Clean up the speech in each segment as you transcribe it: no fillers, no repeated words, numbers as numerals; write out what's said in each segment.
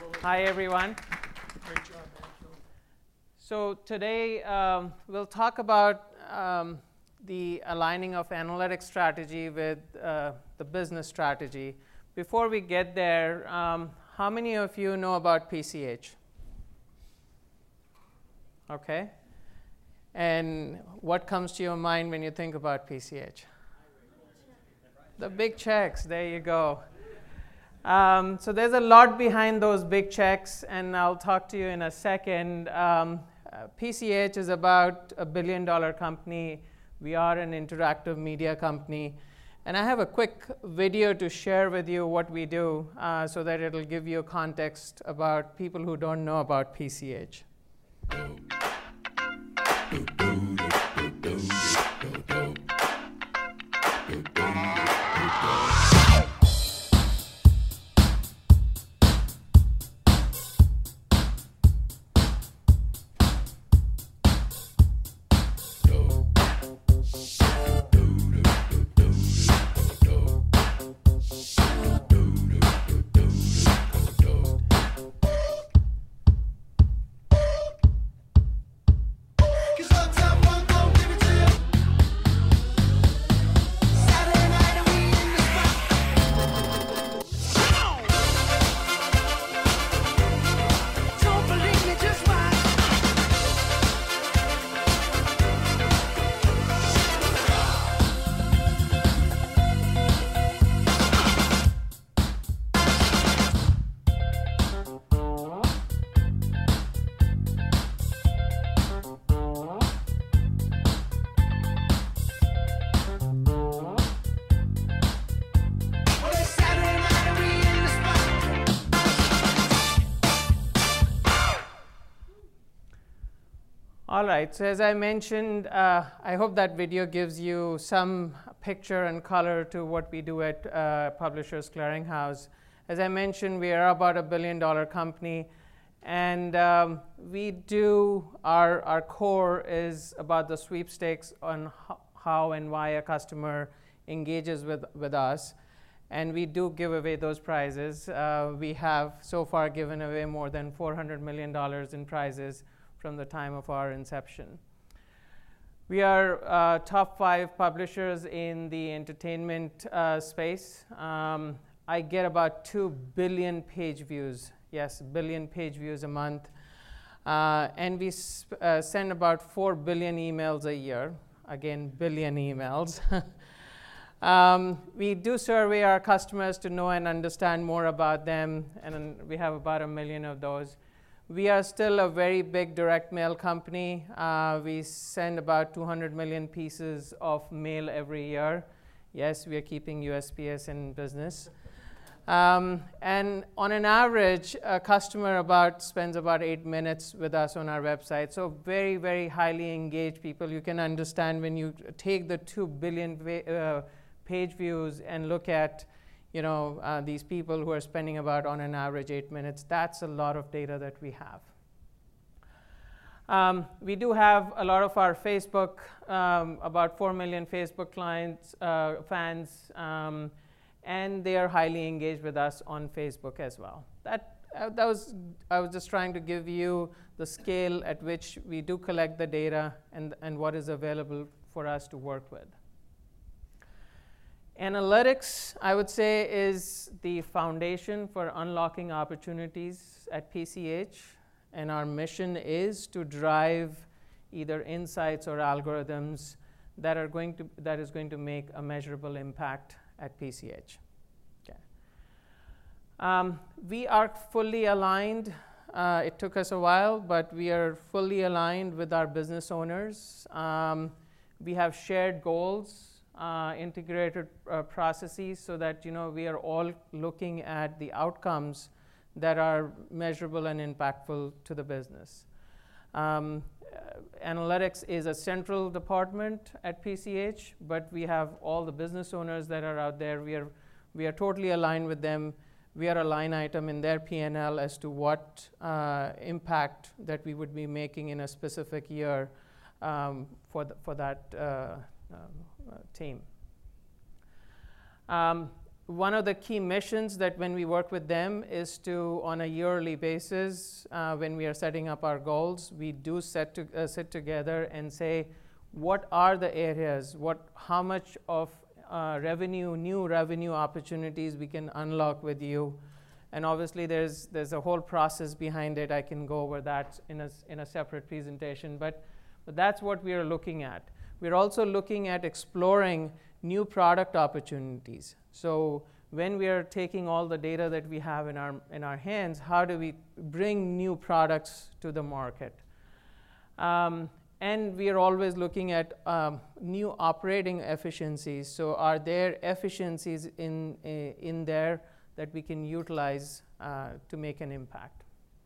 Hi, everyone. Great job, Andrew. So today we'll talk about the aligning of analytics strategy with the business strategy. Before we get there, how many of you know about PCH? Okay. And what comes to your mind when you think about PCH? The big checks, there you go. So there's a lot behind those big checks, and I'll talk to you in a second. PCH is about $1 billion company. We are an interactive media company. And I have a quick video to share with you what we do so that it'll give you a context about people who don't know about PCH. All right, so as I mentioned, I hope that video gives you some picture and color to what we do at Publishers Clearinghouse. As I mentioned, we are about $1 billion company, and we do, our core is about the sweepstakes on how and why a customer engages with us, and we do give away those prizes. We have so far given away more than $400 million in prizes from the time of our inception. We are top 5 publishers in the entertainment space. I get about 2 billion page views. Yes, billion page views a month. And we send about 4 billion emails a year. Again, billion emails. We do survey our customers to know and understand more about them, and we have about 1 million of those. We are still a very big direct mail company. We send about 200 million pieces of mail every year. Yes, we are keeping USPS in business. And on an average, a customer spends about 8 minutes with us on our website. So very, very highly engaged people. You can understand when you take the 2 billion page views and look at these people who are spending about, on an average, 8 minutes. That's a lot of data that we have. We do have a lot of our Facebook, about 4 million Facebook clients, fans, and they are highly engaged with us on Facebook as well. I was just trying to give you the scale at which we do collect the data and what is available for us to work with. Analytics, I would say, is the foundation for unlocking opportunities at PCH, and our mission is to drive either insights or algorithms that is going to make a measurable impact at PCH. Okay. We are fully aligned. It took us a while, but we are fully aligned with our business owners. We have shared goals. Integrated processes so that we are all looking at the outcomes that are measurable and impactful to the business. Analytics is a central department at PCH, but we have all the business owners that are out there. We are totally aligned with them. We are a line item in their P&L as to what impact that we would be making in a specific year for that team. one of the key missions that when we work with them is to, on a yearly basis, when we are setting up our goals, we do sit together and say, what are the areas, how much of new revenue opportunities we can unlock with you. And obviously, there's a whole process behind it. I can go over that in a separate presentation. But that's what we are looking at. We're also looking at exploring new product opportunities. So when we are taking all the data that we have in our hands, how do we bring new products to the market? And we are always looking at new operating efficiencies. So are there efficiencies in there that we can utilize to make an impact?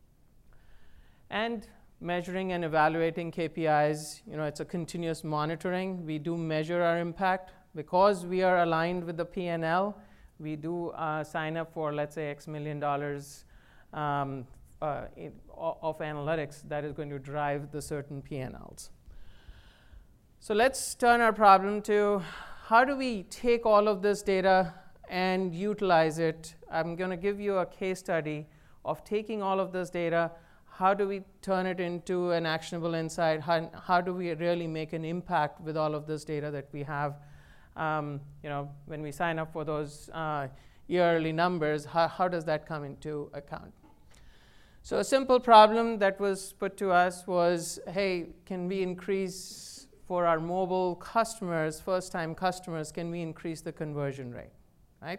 And measuring and evaluating KPIs, it's a continuous monitoring. We do measure our impact. Because we are aligned with the P&L, we do sign up for, let's say, X million dollars of analytics that is going to drive the certain P&Ls. So let's turn our problem to how do we take all of this data and utilize it. I'm going to give you a case study of taking all of this data. How do we turn it into an actionable insight? How do we really make an impact with all of this data that we have? When we sign up for those yearly numbers, how does that come into account? So a simple problem that was put to us was, hey, can we increase for our mobile customers, first-time customers, can we increase the conversion rate, right?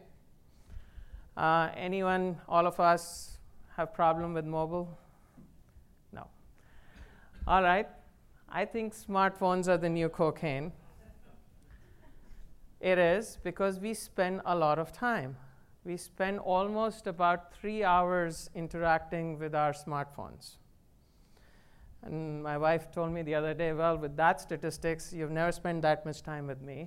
Anyone, all of us, have problem with mobile? No. All right. I think smartphones are the new cocaine. It is, because we spend a lot of time. We spend almost about 3 hours interacting with our smartphones. And my wife told me the other day, well, with that statistics, you've never spent that much time with me.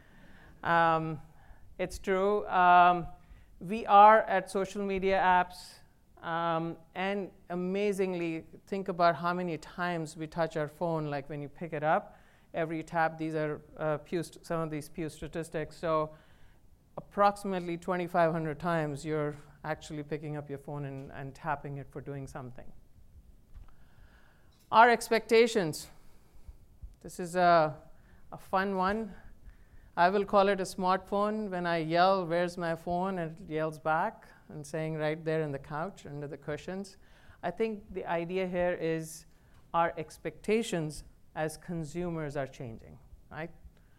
It's true. We are at social media apps, and amazingly, think about how many times we touch our phone, like when you pick it up. Every tap, these are some of these Pew statistics. So approximately 2,500 times you're actually picking up your phone and tapping it for doing something. Our expectations. This is a fun one. I will call it a smartphone. When I yell, where's my phone? And it yells back and saying right there in the couch, under the cushions. I think the idea here is our expectations as consumers are changing, right?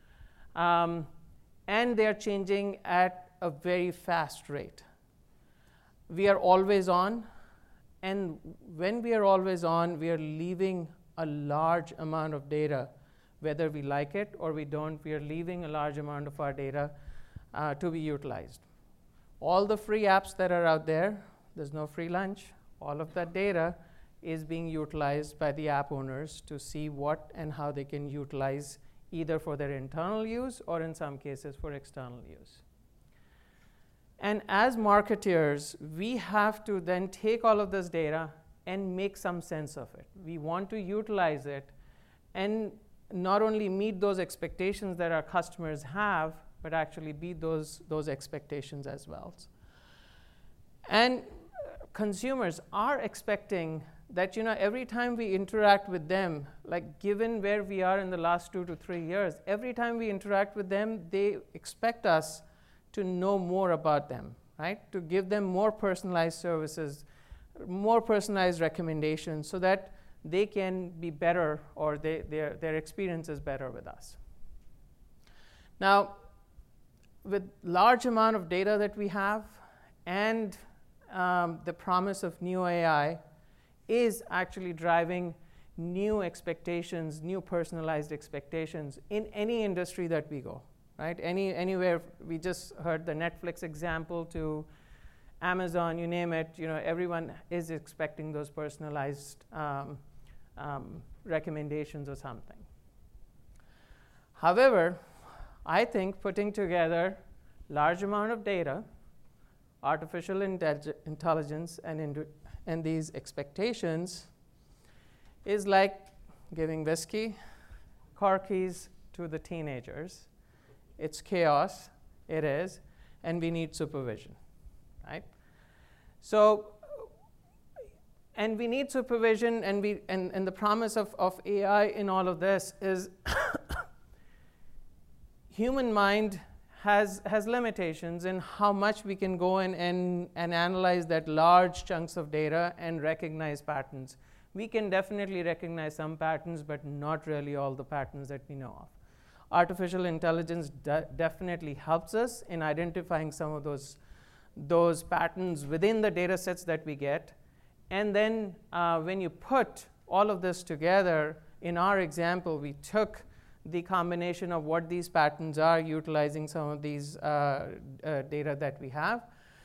And they're changing at a very fast rate. We are always on, and when we are always on, we are leaving a large amount of data, whether we like it or we don't. We are leaving a large amount of our data to be utilized. All the free apps that are out there, there's no free lunch. All of that data is being utilized by the app owners to see what and how they can utilize either for their internal use or in some cases for external use. And as marketeers, we have to then take all of this data and make some sense of it. We want to utilize it and not only meet those expectations that our customers have, but actually beat those expectations as well. And consumers are expecting that every time we interact with them, like given where we are in the last 2 to 3 years, every time we interact with them, they expect us to know more about them, right? To give them more personalized services, more personalized recommendations so that they can be better or their experience is better with us. Now, with large amount of data that we have and the promise of new AI is actually driving new expectations, new personalized expectations in any industry that we go, right? Anywhere. We just heard the Netflix example to Amazon, you name it, everyone is expecting those personalized recommendations or something. However, I think putting together large amount of data, artificial intelligence, and these expectations is like giving whiskey, car keys to the teenagers. It's chaos, it is. and we need supervision, right? So, and we need supervision, and the promise of AI in all of this is human mind has limitations in how much we can go in and analyze that large chunks of data and recognize patterns. We can definitely recognize some patterns, but not really all the patterns that we know of. Artificial intelligence definitely helps us in identifying some of those patterns within the data sets that we get. And then when you put all of this together, in our example, we took the combination of what these patterns are, utilizing some of these data that we have.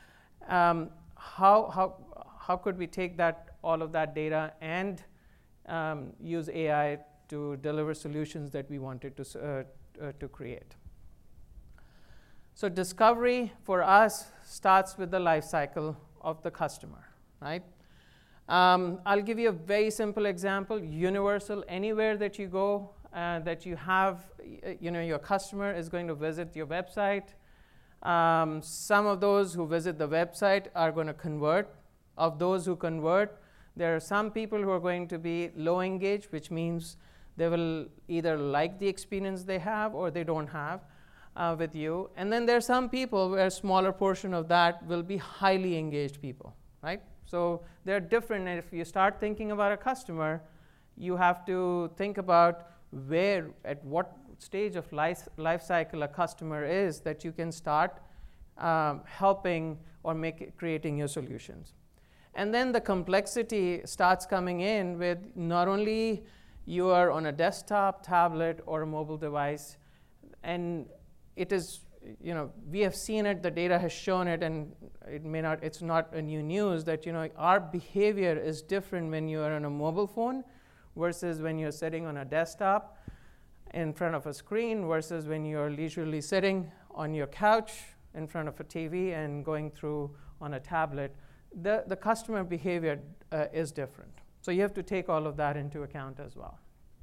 How could we take all of that data and use AI to deliver solutions that we wanted to create? So discovery for us starts with the life cycle of the customer, right? I'll give you a very simple example. Universal, anywhere that you go, that you have, your customer is going to visit your website. Some of those who visit the website are going to convert. Of those who convert, there are some people who are going to be low engaged, which means they will either like the experience they have or they don't have with you. And then there are some people where a smaller portion of that will be highly engaged people, right? So they're different, and if you start thinking about a customer, you have to think about where, at what stage of life cycle a customer is that you can start helping or creating your solutions. And then the complexity starts coming in with not only you are on a desktop, tablet, or a mobile device, and it is, we have seen it, the data has shown it, and it's not a new news that, our behavior is different when you are on a mobile phone versus when you're sitting on a desktop in front of a screen versus when you're leisurely sitting on your couch in front of a TV and going through on a tablet. The customer behavior is different. So you have to take all of that into account as well.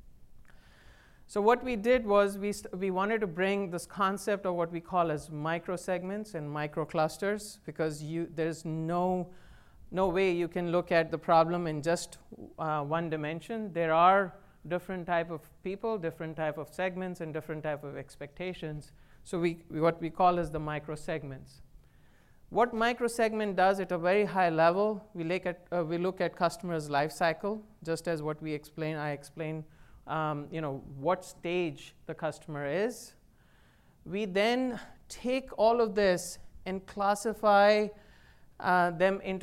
So what we did was we wanted to bring this concept of what we call as microsegments and microclusters, because there's no way you can look at the problem in just one dimension. There are different type of people, different type of segments, and different type of expectations. So what we call as the microsegments. What microsegment does at a very high level, we look at customers' life cycle, just as what I explained, what stage the customer is. We then take all of this and classify them into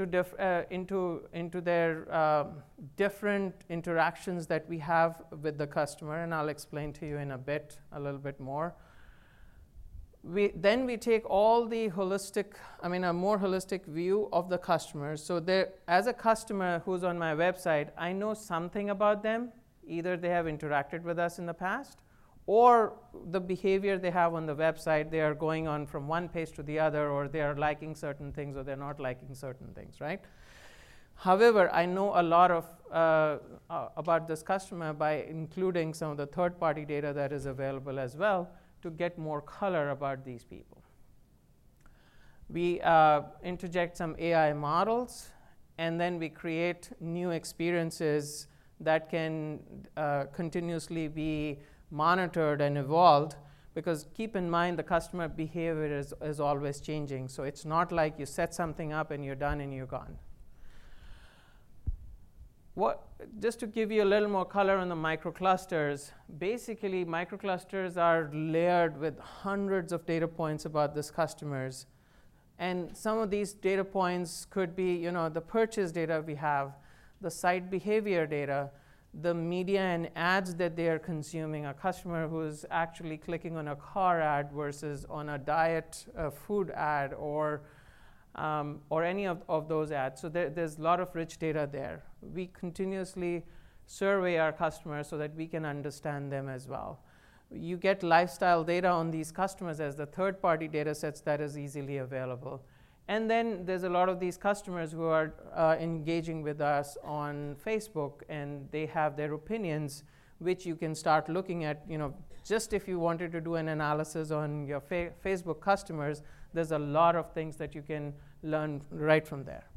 their different interactions that we have with the customer, and I'll explain to you in a little bit more. Then we take all the a more holistic view of the customer. So as a customer who's on my website, I know something about them. Either they have interacted with us in the past, or the behavior they have on the website, they are going on from one page to the other, or they are liking certain things, or they're not liking certain things, right? However, I know a lot about this customer by including some of the third-party data that is available as well, to get more color about these people. We interject some AI models, and then we create new experiences that can continuously be monitored and evolved, because keep in mind the customer behavior is always changing. So it's not like you set something up and you're done and you're gone. Just to give you a little more color on the microclusters, basically microclusters are layered with hundreds of data points about these customers. And some of these data points could be the purchase data we have, the site behavior data, the media and ads that they are consuming, a customer who's actually clicking on a car ad versus on a diet food ad, or any of those ads. So there's a lot of rich data there. We continuously survey our customers so that we can understand them as well. You get lifestyle data on these customers as the third-party data sets that is easily available. And then there's a lot of these customers who are engaging with us on Facebook, and they have their opinions. which you can start looking at, just if you wanted to do an analysis on your Facebook customers, there's a lot of things that you can learn right from there.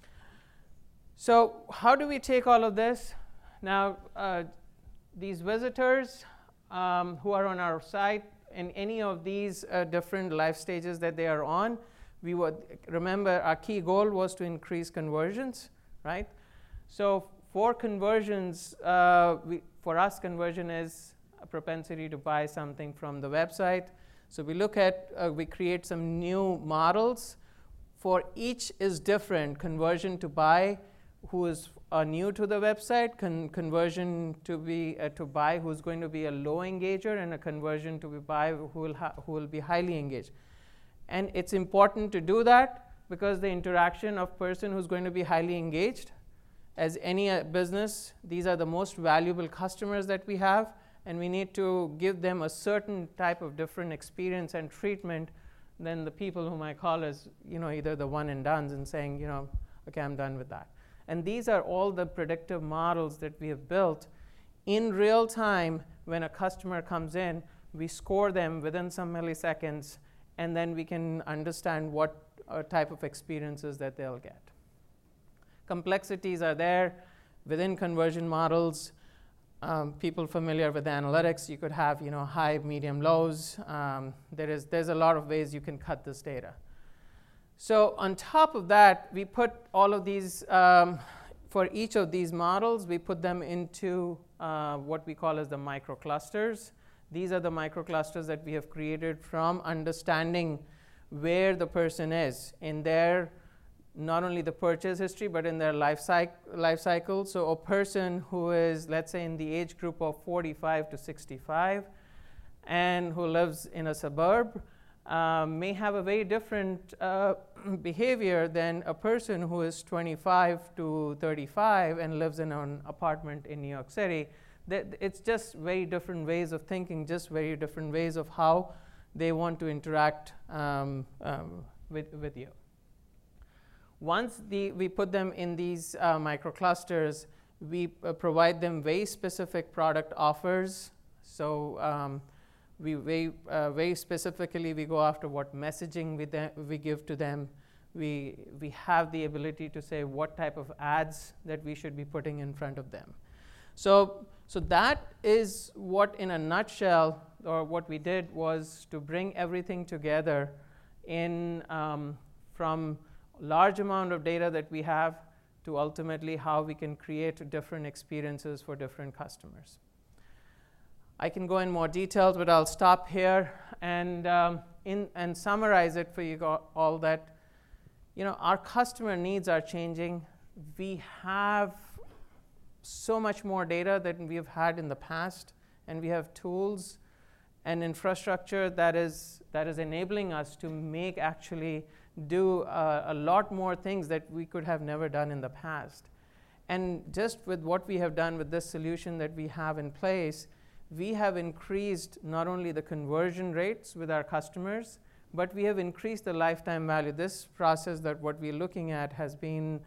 So how do we take all of this? Now, these visitors who are on our site, in any of these different life stages that they are on, we would remember our key goal was to increase conversions, right? So for conversions, for us, conversion is a propensity to buy something from the website. So we look at, we create some new models. For each is different: conversion to buy, who is new to the website, conversion to buy, who's going to be a low engager, and a conversion to buy, who will be highly engaged. And it's important to do that because the interaction of person who's going to be highly engaged, as any business, these are the most valuable customers that we have, and we need to give them a certain type of different experience and treatment than the people whom I call as either the one and dones and saying, okay, I'm done with that. And these are all the predictive models that we have built in real time. When a customer comes in, we score them within some milliseconds, and then we can understand what type of experiences that they'll get. Complexities are there within conversion models. People familiar with analytics, you could have high, medium, lows. There's a lot of ways you can cut this data. So on top of that, we put all of these, for each of these models, we put them into what we call as the microclusters. These are the microclusters that we have created from understanding where the person is in their, not only the purchase history, but in their life cycle. So a person who is, let's say, in the age group of 45 to 65 and who lives in a suburb may have a very different behavior than a person who is 25 to 35 and lives in an apartment in New York City. It's just very different ways of thinking, just very different ways of how they want to interact with you. Once we put them in these microclusters, we provide them very specific product offers. So we very specifically, we go after what messaging we give to them. We have the ability to say what type of ads that we should be putting in front of them. So that is what, in a nutshell, or what we did was to bring everything together in from large amount of data that we have to ultimately how we can create different experiences for different customers. I can go in more details, but I'll stop here and summarize it for you all that our customer needs are changing. We have so much more data than we have had in the past, and we have tools and infrastructure that is enabling us to do a lot more things that we could have never done in the past. And just with what we have done with this solution that we have in place, we have increased not only the conversion rates with our customers, but we have increased the lifetime value. This process that what we're looking at has been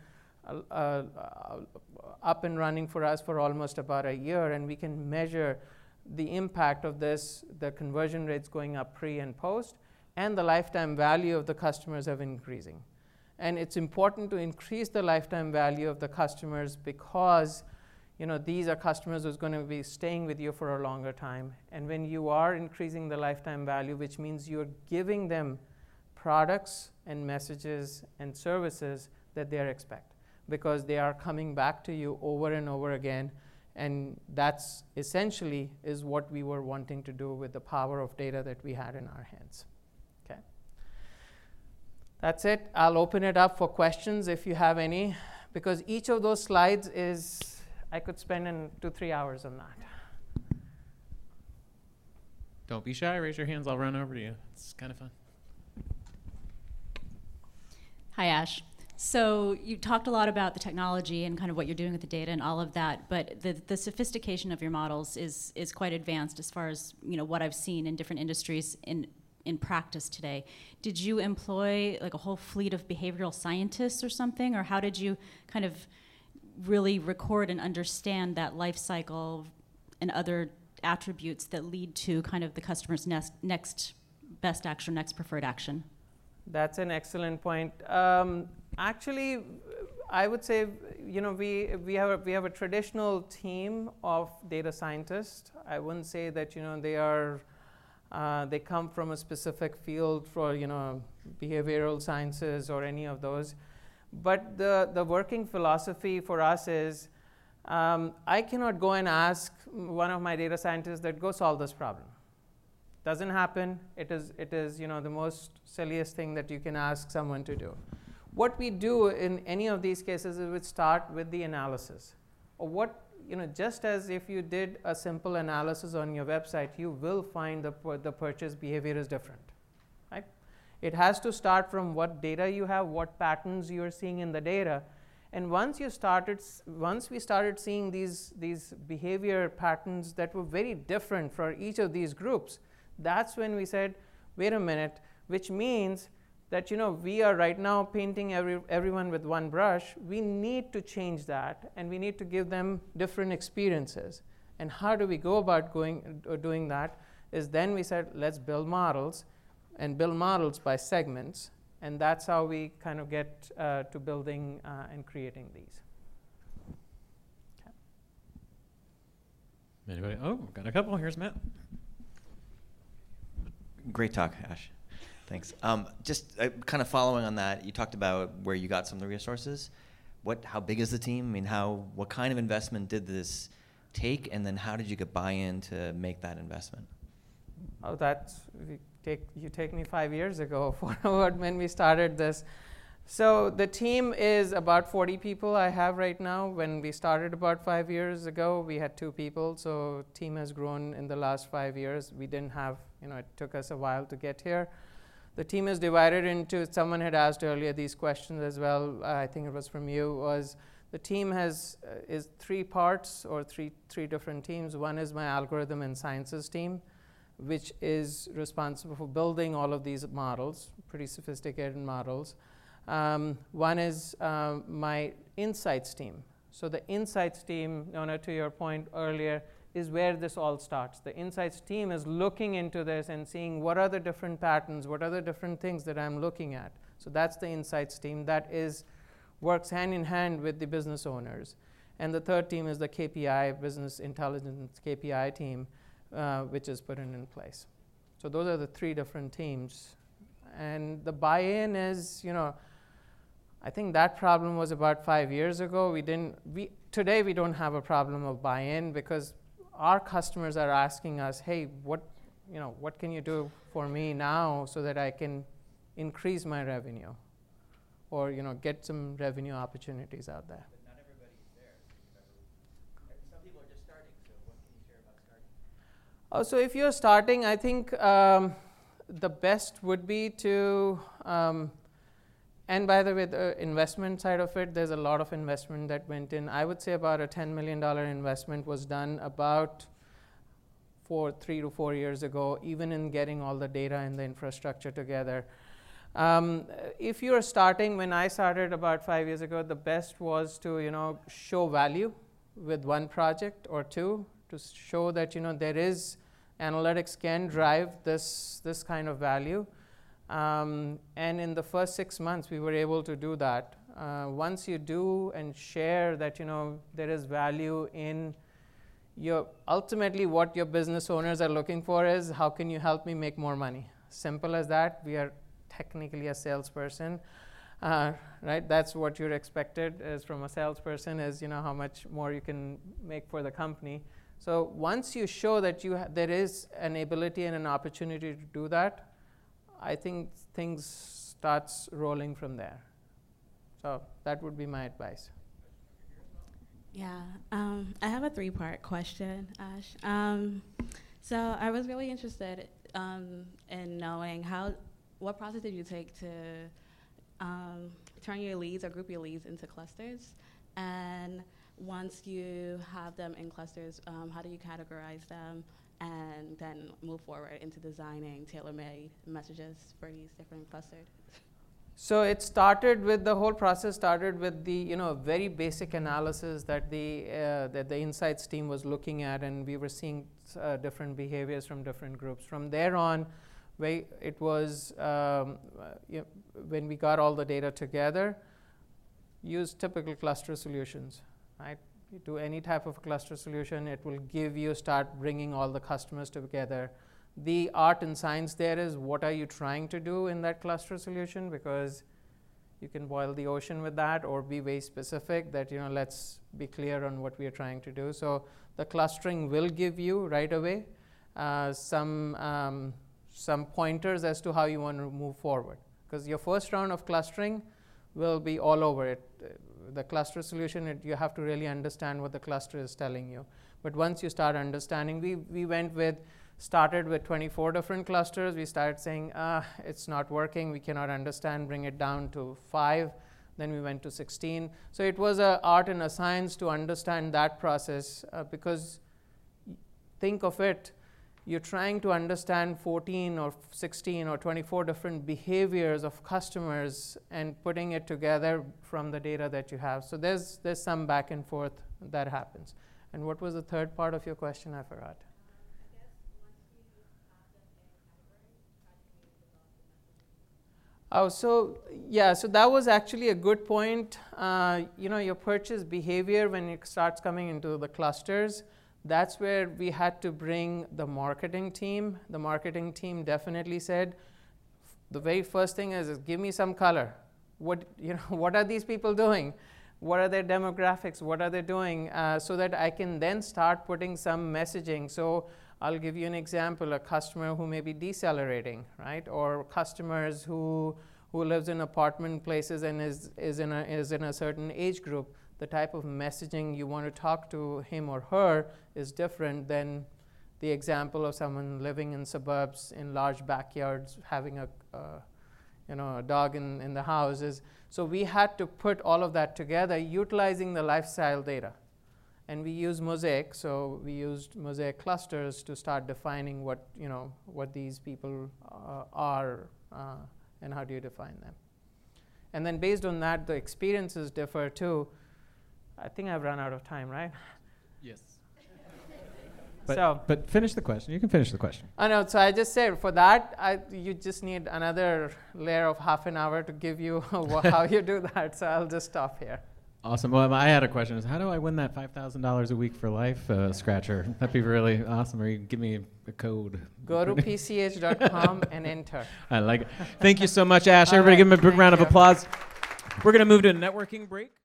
up and running for us for almost about a year, and we can measure the impact of this, the conversion rates going up pre and post, and the lifetime value of the customers have increasing. And it's important to increase the lifetime value of the customers because these are customers who's going to be staying with you for a longer time. And when you are increasing the lifetime value, which means you're giving them products and messages and services that they expect, because they are coming back to you over and over again. And that's essentially is what we were wanting to do with the power of data that we had in our hands. Okay. That's it. I'll open it up for questions if you have any, because each of those slides is, I could spend 2-3 hours on that. Don't be shy. Raise your hands. I'll run over to you. It's kind of fun. Hi, Ash. So you talked a lot about the technology and kind of what you're doing with the data and all of that, but the sophistication of your models is quite advanced as far as what I've seen in different industries in practice today. Did you employ like a whole fleet of behavioral scientists or something, or how did you kind of really record and understand that life cycle and other attributes that lead to kind of the customer's next best action, next preferred action? That's an excellent point. Actually, I would say, we have a traditional team of data scientists. I wouldn't say that they come from a specific field for behavioral sciences or any of those. But the working philosophy for us is, I cannot go and ask one of my data scientists that go solve this problem. Doesn't happen. It is the most silliest thing that you can ask someone to do. What we do in any of these cases is we start with the analysis. Or just as if you did a simple analysis on your website, you will find the purchase behavior is different, right? It has to start from what data you have, what patterns you're seeing in the data. And once we started seeing these behavior patterns that were very different for each of these groups, that's when we said, wait a minute, which means that we are right now painting everyone with one brush. We need to change that, and we need to give them different experiences. And how do we go about doing that? Is then we said, let's build models, and build models by segments, and that's how we kind of get to building and creating these. Okay. Anybody? Oh, got a couple. Here's Matt. Great talk, Ash. Thanks. Just kind of following on that, you talked about where you got some of the resources. How big is the team? I mean, what kind of investment did this take, and then how did you get buy-in to make that investment? Oh, you take me 5 years ago forward when we started this. So the team is about 40 people I have right now. When we started about 5 years ago, we had 2 people. So team has grown in the last 5 years. We didn't have, it took us a while to get here. The team is divided into, someone had asked earlier these questions as well, I think it was from you, was the team is 3 parts or three different teams. One is my algorithm and sciences team, which is responsible for building all of these models, pretty sophisticated models. One is my insights team. So the insights team, Nona, to your point earlier, is where this all starts. The insights team is looking into this and seeing what are the different patterns, what are the different things that I'm looking at. So that's the insights team that works hand in hand with the business owners. And the third team is the KPI, business intelligence KPI team, which is put in place. So those are the 3 different teams. And the buy-in is, I think that problem was about 5 years ago. Today we don't have a problem of buy-in because our customers are asking us, hey, what can you do for me now so that I can increase my revenue or get some revenue opportunities out there. But not everybody's there. Some people are just starting, so what can you share about starting? So if you're starting, I think the best would be to, and by the way, the investment side of it, there's a lot of investment that went in. I would say about a $10 million investment was done about 3 to 4 years ago, even in getting all the data and the infrastructure together. If you're starting, when I started about 5 years ago, the best was to show value with 1 project or 2 to show that there is analytics can drive this kind of value. And in the first 6 months, we were able to do that. Once you do and share that there is value in ultimately what your business owners are looking for is how can you help me make more money? Simple as that. We are technically a salesperson, right? That's what you're expected is from a salesperson is how much more you can make for the company. So once you show that there is an ability and an opportunity to do that, I think things starts rolling from there. So that would be my advice. Yeah, I have a 3-part question, Ash. So I was really interested in knowing what process did you take to turn your leads or group your leads into clusters? And once you have them in clusters, how do you categorize them and then move forward into designing tailor-made messages for these different clusters? So it started with, the whole process started with the very basic analysis that the insights team was looking at, and we were seeing different behaviors from different groups. From there on, it was when we got all the data together, use typical cluster solutions, right? You do any type of cluster solution, it will give you, start bringing all the customers together. The art and science there is, what are you trying to do in that cluster solution? Because you can boil the ocean with that, or be very specific that, let's be clear on what we are trying to do. So the clustering will give you right away some pointers as to how you want to move forward. Because your first round of clustering will be all over it. The cluster solution, you have to really understand what the cluster is telling you. But once you start understanding, we started with 24 different clusters. We started saying, it's not working, we cannot understand, bring it down to 5. Then we went to 16. So it was an art and a science to understand that process, because think of it, you're trying to understand 14 or 16 or 24 different behaviors of customers and putting it together from the data that you have. So there's some back and forth that happens. And what was the third part of your question? I forgot. Oh, so that was actually a good point. Your purchase behavior, when it starts coming into the clusters, that's where we had to bring the marketing team. The marketing team definitely said, the very first thing is give me some color. What are these people doing? What are their demographics? What are they doing? So that I can then start putting some messaging. So I'll give you an example, a customer who may be decelerating, right? Or customers who lives in apartment places and is in a certain age group. The type of messaging you want to talk to him or her is different than the example of someone living in suburbs in large backyards, having a dog in the houses. So we had to put all of that together, utilizing the lifestyle data. And we use Mosaic, so we used Mosaic clusters to start defining what these people are and how do you define them. And then based on that, the experiences differ too. I think I've run out of time, right? Yes. But But finish the question. You can finish the question. I know. So I just said for that, you just need another layer of half an hour to give you how you do that. So I'll just stop here. Awesome. Well, I had a question. Is how do I win that $5,000 a week for life scratcher? That'd be really awesome. Or you can give me a code. Go to pch.com and enter. I like it. Thank you so much, Ash. All Everybody right. give him a big Thank round of you. applause. We're going to move to a networking break.